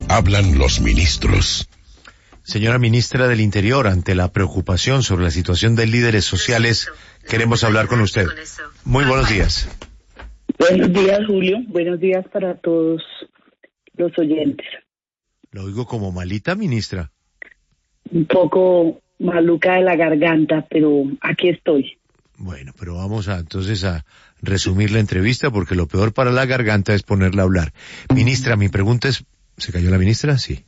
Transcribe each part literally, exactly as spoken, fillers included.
Hablan los ministros. Señora ministra del Interior, ante la preocupación sobre la situación de líderes sociales, queremos hablar con usted. Muy buenos días. Buenos días, Julio. Buenos días para todos los oyentes. Lo oigo como malita, ministra. Un poco maluca de la garganta, pero aquí estoy. Bueno, pero vamos a entonces a resumir la entrevista, porque lo peor para la garganta es ponerla a hablar. Ministra, mi pregunta es, ¿se cayó la ministra? Sí.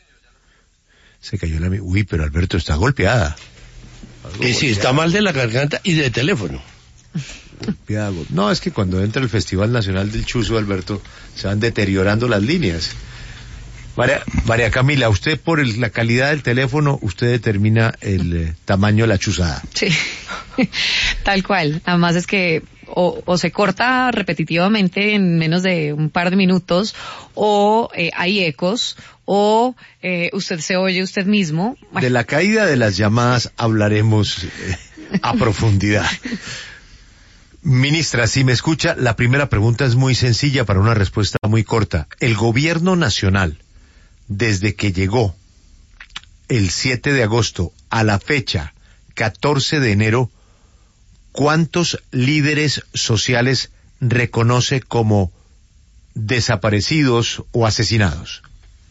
Se cayó la... Uy, pero Alberto está golpeada. Y sí, está mal de la garganta y de teléfono. Golpeada. No, es que cuando entra el Festival Nacional del Chuzo, Alberto, se van deteriorando las líneas. María, María Camila, usted por el, la calidad del teléfono, usted determina el eh, tamaño de la chuzada. Sí, tal cual. Además es que o, o se corta repetitivamente en menos de un par de minutos, o eh, hay ecos, o eh, usted se oye usted mismo. De la caída de las llamadas hablaremos eh, a profundidad. Ministra, si me escucha, la primera pregunta es muy sencilla para una respuesta muy corta. El gobierno nacional, desde que llegó el siete de agosto a la fecha catorce de enero, ¿cuántos líderes sociales reconoce como desaparecidos o asesinados?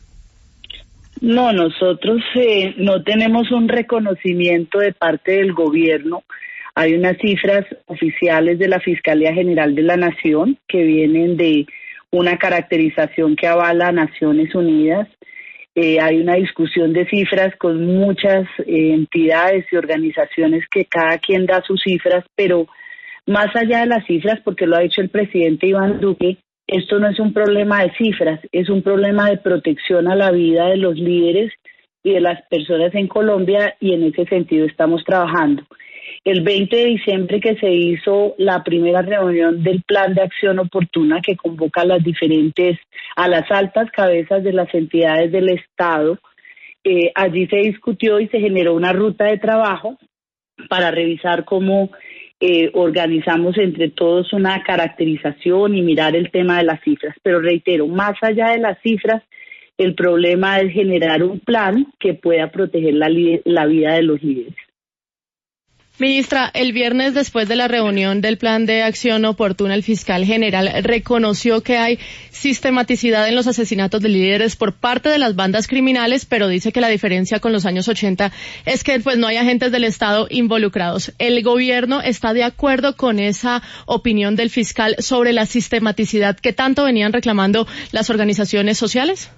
No, nosotros eh, no tenemos un reconocimiento de parte del gobierno. Hay unas cifras oficiales de la Fiscalía General de la Nación que vienen de una caracterización que avala a Naciones Unidas. Eh, hay una discusión de cifras con muchas eh, entidades y organizaciones que cada quien da sus cifras, pero más allá de las cifras, porque lo ha dicho el presidente Iván Duque, esto no es un problema de cifras, es un problema de protección a la vida de los líderes y de las personas en Colombia, y en ese sentido estamos trabajando. El veinte de diciembre que se hizo la primera reunión del Plan de Acción Oportuna, que convoca a las diferentes, a las altas cabezas de las entidades del Estado, eh, allí se discutió y se generó una ruta de trabajo para revisar cómo eh, organizamos entre todos una caracterización y mirar el tema de las cifras. Pero reitero, más allá de las cifras, el problema es generar un plan que pueda proteger la, la vida de los líderes. Ministra, el viernes después de la reunión del Plan de Acción Oportuna, el fiscal general reconoció que hay sistematicidad en los asesinatos de líderes por parte de las bandas criminales, pero dice que la diferencia con los años ochenta es que pues no hay agentes del Estado involucrados. ¿El gobierno está de acuerdo con esa opinión del fiscal sobre la sistematicidad que tanto venían reclamando las organizaciones sociales?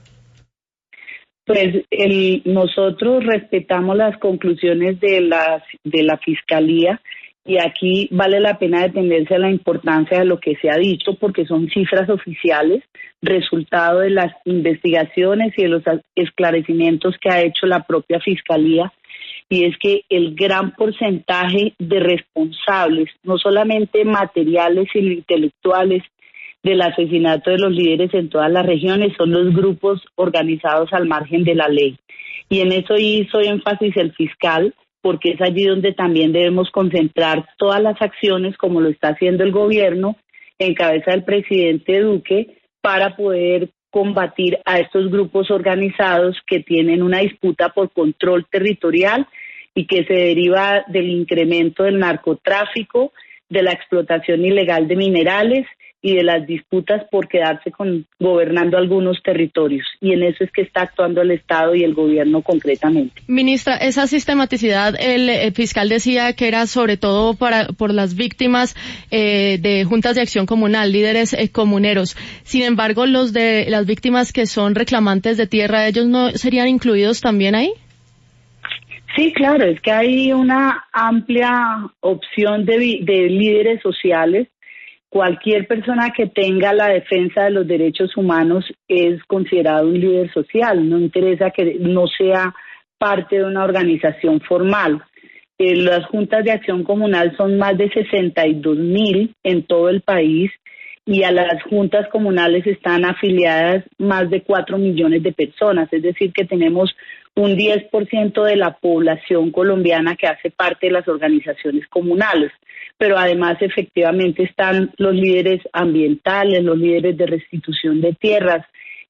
Pues el, nosotros respetamos las conclusiones de la, de la Fiscalía, y aquí vale la pena detenerse a la importancia de lo que se ha dicho, porque son cifras oficiales, resultado de las investigaciones y de los esclarecimientos que ha hecho la propia Fiscalía, y es que el gran porcentaje de responsables, no solamente materiales sino intelectuales, del asesinato de los líderes en todas las regiones son los grupos organizados al margen de la ley. Y en eso hizo énfasis el fiscal, porque es allí donde también debemos concentrar todas las acciones, como lo está haciendo el gobierno, en cabeza del presidente Duque, para poder combatir a estos grupos organizados que tienen una disputa por control territorial y que se deriva del incremento del narcotráfico, de la explotación ilegal de minerales y de las disputas por quedarse con gobernando algunos territorios. Y en eso es que está actuando el Estado y el gobierno concretamente. Ministra, esa sistematicidad, el, el fiscal decía que era sobre todo para por las víctimas eh, de juntas de acción comunal, líderes eh, comuneros. Sin embargo, los de las víctimas que son reclamantes de tierra, ¿ellos no serían incluidos también ahí? Sí, claro, es que hay una amplia opción de, de líderes sociales. Cualquier persona que tenga la defensa de los derechos humanos es considerado un líder social, no interesa que no sea parte de una organización formal. Eh, las juntas de acción comunal son más de sesenta y dos mil en todo el país, y a las juntas comunales están afiliadas más de cuatro millones de personas, es decir que tenemos un diez por ciento de la población colombiana que hace parte de las organizaciones comunales. Pero además efectivamente están los líderes ambientales, los líderes de restitución de tierras,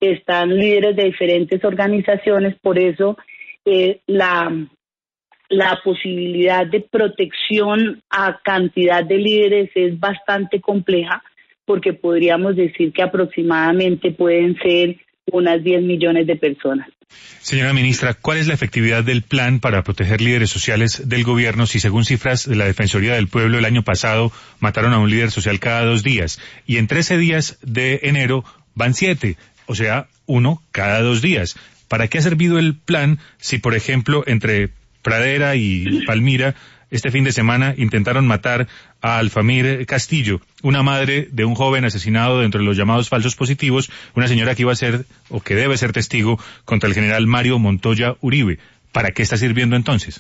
están líderes de diferentes organizaciones, por eso eh, la, la posibilidad de protección a cantidad de líderes es bastante compleja, porque podríamos decir que aproximadamente pueden ser unas diez millones de personas. Señora ministra, ¿cuál es la efectividad del plan para proteger líderes sociales del gobierno si, según cifras de la Defensoría del Pueblo, el año pasado mataron a un líder social cada dos días y en trece días de enero van siete, o sea, uno cada dos días? ¿Para qué ha servido el plan si, por ejemplo, entre Pradera y Palmira este fin de semana intentaron matar a Alfamir Castillo, una madre de un joven asesinado dentro de los llamados falsos positivos, una señora que iba a ser o que debe ser testigo contra el general Mario Montoya Uribe? ¿Para qué está sirviendo entonces?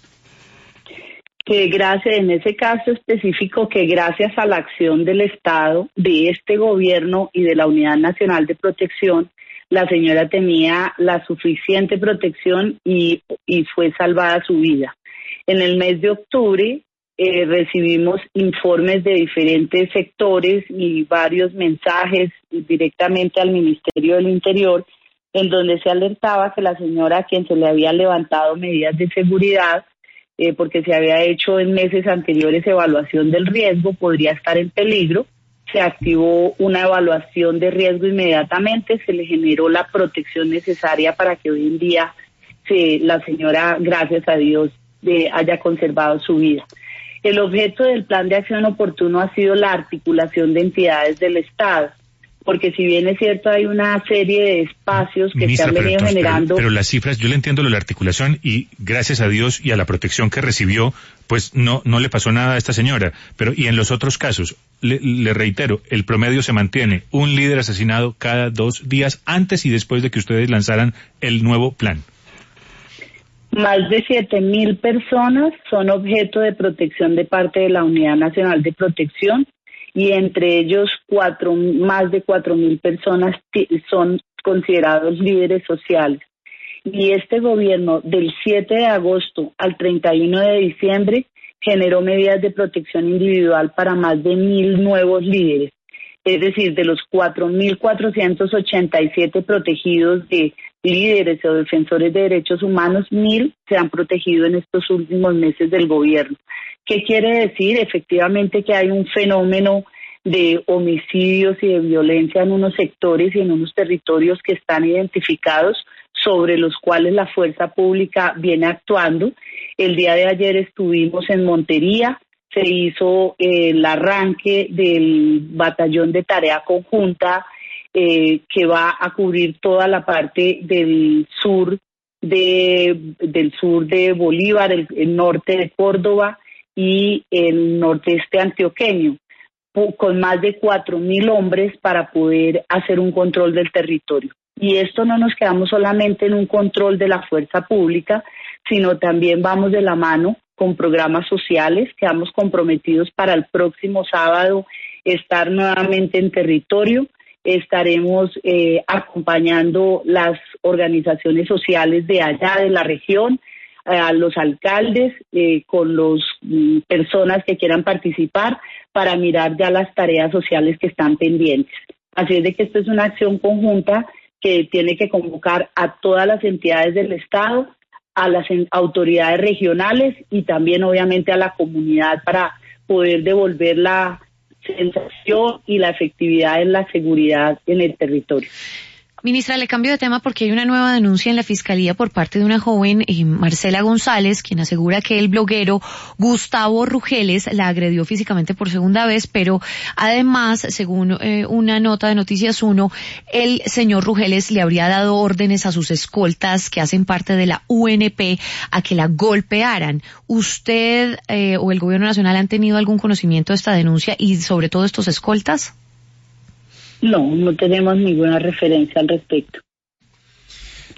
Que gracias, en ese caso específico, que gracias a la acción del Estado, de este gobierno y de la Unidad Nacional de Protección, la señora tenía la suficiente protección y, y fue salvada su vida. En el mes de octubre eh, recibimos informes de diferentes sectores y varios mensajes directamente al Ministerio del Interior, en donde se alertaba que la señora, a quien se le había levantado medidas de seguridad, eh, porque se había hecho en meses anteriores evaluación del riesgo, podría estar en peligro. Se activó una evaluación de riesgo inmediatamente, se le generó la protección necesaria para que hoy en día se, la señora, gracias a Dios, de, haya conservado su vida. El objeto del plan de acción oportuno ha sido la articulación de entidades del Estado, porque si bien es cierto hay una serie de espacios que Ministra, se han venido pero entonces, generando... Pero, pero las cifras, yo le entiendo lo de la articulación y gracias a Dios y a la protección que recibió, pues no no le pasó nada a esta señora. Pero y en los otros casos, le, le reitero, el promedio se mantiene, un líder asesinado cada dos días antes y después de que ustedes lanzaran el nuevo plan. Más de siete mil personas son objeto de protección de parte de la Unidad Nacional de Protección y entre ellos cuatro, más de cuatro mil personas t- son considerados líderes sociales. Y este gobierno del siete de agosto al treinta y uno de diciembre generó medidas de protección individual para más de mil nuevos líderes. Es decir, de los cuatro mil cuatrocientos ochenta y siete protegidos de líderes o defensores de derechos humanos, mil se han protegido en estos últimos meses del gobierno. ¿Qué quiere decir? Efectivamente que hay un fenómeno de homicidios y de violencia en unos sectores y en unos territorios que están identificados, sobre los cuales la fuerza pública viene actuando. El día de ayer estuvimos en Montería, se hizo eh, el arranque del batallón de tarea conjunta eh, que va a cubrir toda la parte del sur de del sur de Bolívar, el, el norte de Córdoba y el nordeste antioqueño, con más de cuatro mil hombres para poder hacer un control del territorio. Y esto no nos quedamos solamente en un control de la fuerza pública, sino también vamos de la mano con programas sociales, quedamos comprometidos para el próximo sábado estar nuevamente en territorio. Estaremos eh, acompañando las organizaciones sociales de allá, de la región, eh, a los alcaldes, eh, con las mm, personas que quieran participar para mirar ya las tareas sociales que están pendientes. Así es de que esto es una acción conjunta que tiene que convocar a todas las entidades del Estado, a las en- autoridades regionales y también obviamente a la comunidad para poder devolver la sensación y la efectividad en la seguridad en el territorio. Ministra, le cambio de tema porque hay una nueva denuncia en la Fiscalía por parte de una joven, eh, Marcela González, quien asegura que el bloguero Gustavo Rugeles la agredió físicamente por segunda vez, pero además, según eh, una nota de Noticias uno, el señor Rugeles le habría dado órdenes a sus escoltas que hacen parte de la U N P a que la golpearan. ¿Usted eh, o el Gobierno Nacional han tenido algún conocimiento de esta denuncia y sobre todo estos escoltas? No, no tenemos ninguna referencia al respecto.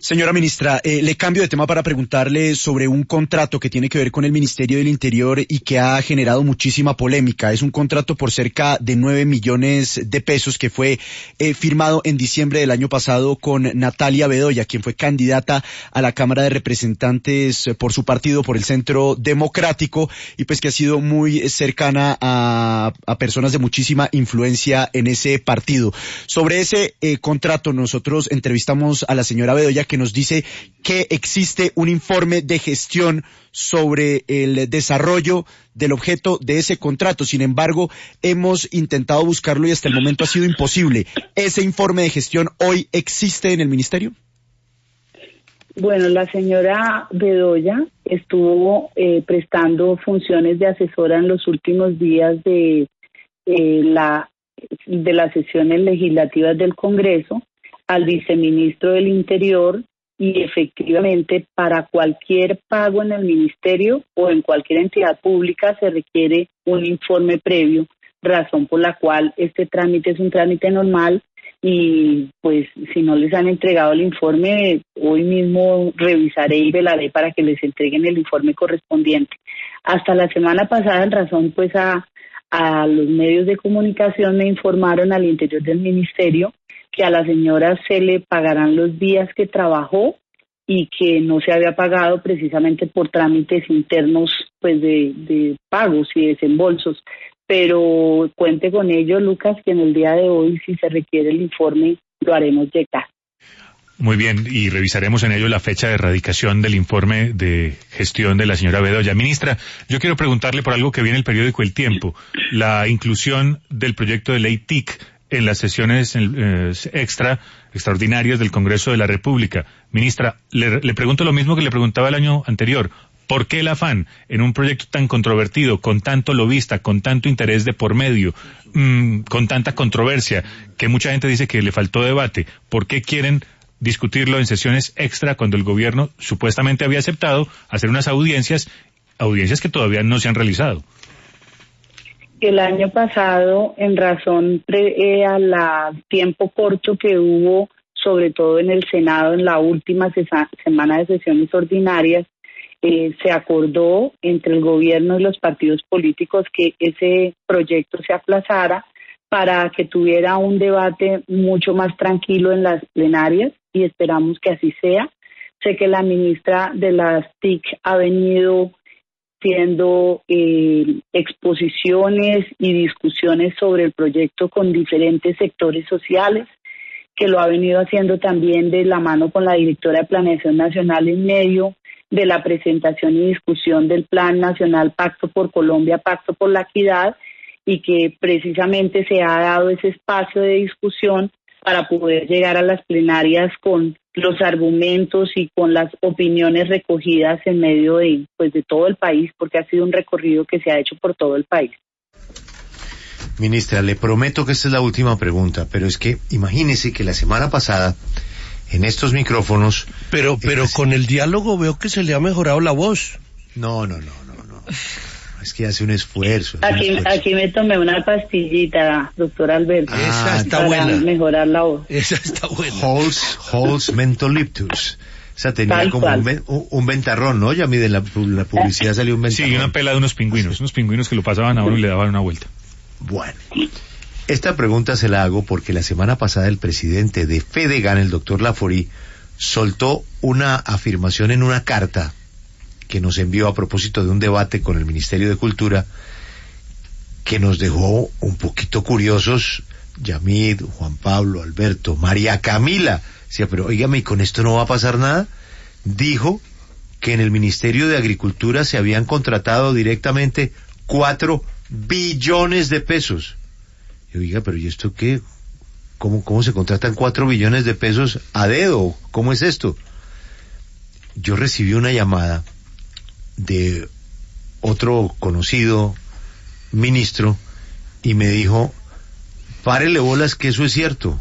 Señora ministra, eh, le cambio de tema para preguntarle sobre un contrato que tiene que ver con el Ministerio del Interior y que ha generado muchísima polémica. Es un contrato por cerca de nueve millones de pesos que fue eh, firmado en diciembre del año pasado con Natalia Bedoya, quien fue candidata a la Cámara de Representantes por su partido, por el Centro Democrático, y pues que ha sido muy cercana a, a personas de muchísima influencia en ese partido. Sobre ese eh, contrato nosotros entrevistamos a la señora Bedoya, que nos dice que existe un informe de gestión sobre el desarrollo del objeto de ese contrato. Sin embargo, hemos intentado buscarlo y hasta el momento ha sido imposible. ¿Ese informe de gestión hoy existe en el ministerio? Bueno, la señora Bedoya estuvo eh, prestando funciones de asesora en los últimos días de, eh, la, de las sesiones legislativas del Congreso al viceministro del Interior, y efectivamente para cualquier pago en el ministerio o en cualquier entidad pública se requiere un informe previo, razón por la cual este trámite es un trámite normal y pues si no les han entregado el informe, hoy mismo revisaré y velaré para que les entreguen el informe correspondiente. Hasta la semana pasada, en razón pues a, a los medios de comunicación, me informaron al interior del ministerio que a la señora se le pagarán los días que trabajó y que no se había pagado precisamente por trámites internos pues de, de pagos y desembolsos. Pero cuente con ello, Lucas, que en el día de hoy, si se requiere el informe, lo haremos llegar. Muy bien, y revisaremos en ello la fecha de erradicación del informe de gestión de la señora Bedoya. Ministra, yo quiero preguntarle por algo que viene en el periódico El Tiempo, la inclusión del proyecto de ley T I C en las sesiones eh, extra, extraordinarias del Congreso de la República. Ministra, le, le pregunto lo mismo que le preguntaba el año anterior. ¿Por qué el afán en un proyecto tan controvertido, con tanto lobista, con tanto interés de por medio, mmm, con tanta controversia, que mucha gente dice que le faltó debate? ¿Por qué quieren discutirlo en sesiones extra cuando el gobierno supuestamente había aceptado hacer unas audiencias, audiencias que todavía no se han realizado? El año pasado, en razón pre, eh, al tiempo corto que hubo, sobre todo en el Senado, en la última sesa, semana de sesiones ordinarias, eh, se acordó entre el gobierno y los partidos políticos que ese proyecto se aplazara para que tuviera un debate mucho más tranquilo en las plenarias, y esperamos que así sea. Sé que la ministra de las T I C ha venido haciendo eh, exposiciones y discusiones sobre el proyecto con diferentes sectores sociales, que lo ha venido haciendo también de la mano con la directora de Planeación Nacional en medio de la presentación y discusión del Plan Nacional Pacto por Colombia, Pacto por la Equidad, y que precisamente se ha dado ese espacio de discusión para poder llegar a las plenarias con los argumentos y con las opiniones recogidas en medio de, pues, de todo el país, porque ha sido un recorrido que se ha hecho por todo el país. Ministra, le prometo que esta es la última pregunta, pero es que imagínese que la semana pasada, en estos micrófonos... Pero, pero es... con el diálogo veo que se le ha mejorado la voz. No, no, no, no, no. Es que hace un esfuerzo. Hace aquí, un esfuerzo. Aquí me tomé una pastillita, doctor Alberto. Ah, esa está para buena. mejorar la voz. Esa está buena. Halls, Halls Mentoliptus. O sea, tenía Tal como cual. un, un, un ventarrón, ¿no? Ya mide la, la publicidad salió un ventarrón. Sí, una pela de unos pingüinos, unos pingüinos que lo pasaban a uno y le daban una vuelta. Bueno, esta pregunta se la hago porque la semana pasada el presidente de Fedegan, el doctor Laforí, soltó una afirmación en una carta que nos envió a propósito de un debate con el Ministerio de Cultura que nos dejó un poquito curiosos. Yamid, Juan Pablo, Alberto, María Camila, decía, pero óigame, ¿y con esto no va a pasar nada? Dijo que en el Ministerio de Agricultura se habían contratado directamente cuatro billones de pesos. Y oiga, pero ¿y esto qué? ¿Cómo, cómo se contratan cuatro billones de pesos a dedo? ¿Cómo es esto? Yo recibí una llamada de otro conocido ministro y me dijo, párele bolas que eso es cierto.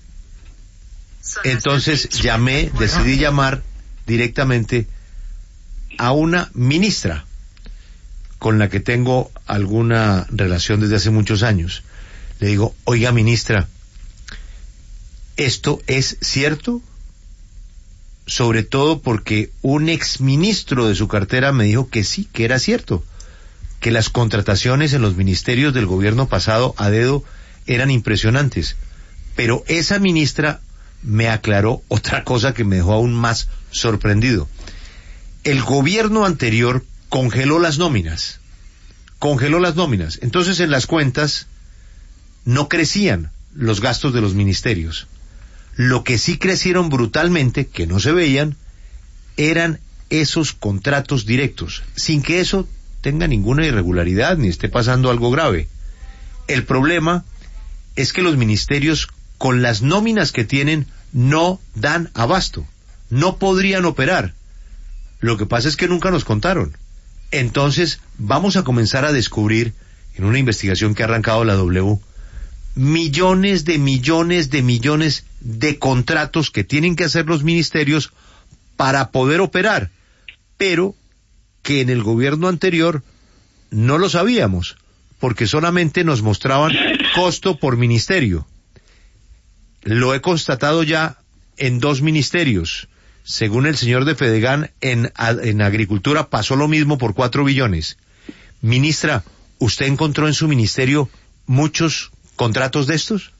Entonces llamé, decidí llamar directamente a una ministra con la que tengo alguna relación desde hace muchos años. Le digo, oiga ministra, ¿esto es cierto? sobre todo porque un exministro de su cartera me dijo que sí, que era cierto, que las contrataciones en los ministerios del gobierno pasado a dedo eran impresionantes. Pero esa ministra me aclaró otra cosa que me dejó aún más sorprendido. El gobierno anterior congeló las nóminas, congeló las nóminas. Entonces en las cuentas no crecían los gastos de los ministerios. Lo que sí crecieron brutalmente, que no se veían, eran esos contratos directos, sin que eso tenga ninguna irregularidad ni esté pasando algo grave. El problema es que los ministerios, con las nóminas que tienen, no dan abasto, no podrían operar. Lo que pasa es que nunca nos contaron. Entonces vamos a comenzar a descubrir, en una investigación que ha arrancado la W, millones de millones de millones de contratos que tienen que hacer los ministerios para poder operar, pero que en el gobierno anterior no lo sabíamos, porque solamente nos mostraban costo por ministerio. Lo he constatado ya en dos ministerios. Según el señor de Fedegan, en, en Agricultura pasó lo mismo por cuatro billones. Ministra, ¿usted encontró en su ministerio muchos contratos de estos?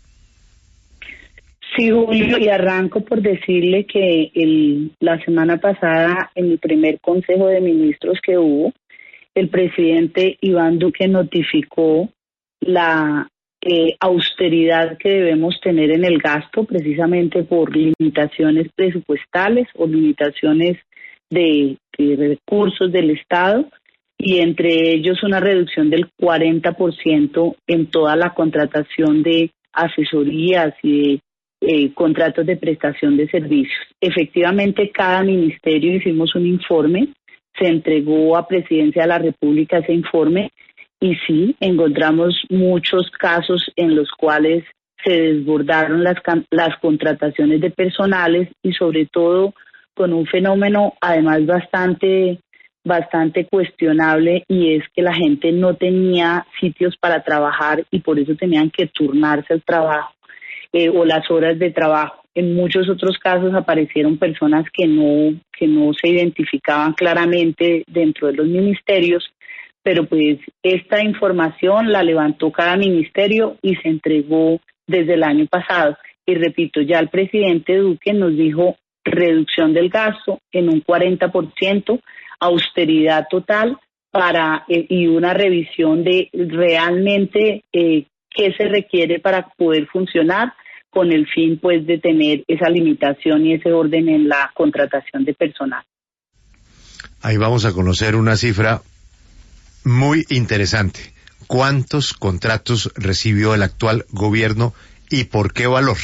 Sí, Julio, y arranco por decirle que el, la semana pasada, en el primer Consejo de Ministros que hubo, el presidente Iván Duque notificó la eh, austeridad que debemos tener en el gasto, precisamente por limitaciones presupuestales o limitaciones de, de recursos del Estado, y entre ellos una reducción del cuarenta por ciento en toda la contratación de asesorías y de eh, contratos de prestación de servicios. Efectivamente, cada ministerio hicimos un informe, se entregó a Presidencia de la República ese informe, y sí, encontramos muchos casos en los cuales se desbordaron las, las contrataciones de personales, y sobre todo con un fenómeno además bastante bastante cuestionable, y es que la gente no tenía sitios para trabajar y por eso tenían que turnarse el trabajo eh, o las horas de trabajo. En muchos otros casos aparecieron personas que no que no se identificaban claramente dentro de los ministerios, pero pues esta información la levantó cada ministerio y se entregó desde el año pasado. Y repito, ya el presidente Duque nos dijo reducción del gasto en un cuarenta por ciento, austeridad total para eh, y una revisión de realmente eh, qué se requiere para poder funcionar, con el fin pues de tener esa limitación y ese orden en la contratación de personal. Ahí vamos a conocer una cifra muy interesante. ¿Cuántos contratos recibió el actual gobierno y por qué valor?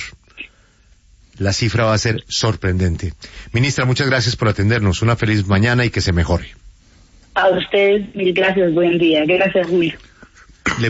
La cifra va a ser sorprendente. Ministra, muchas gracias por atendernos. Una feliz mañana y que se mejore. A ustedes, mil gracias. Buen día. Gracias, Julio.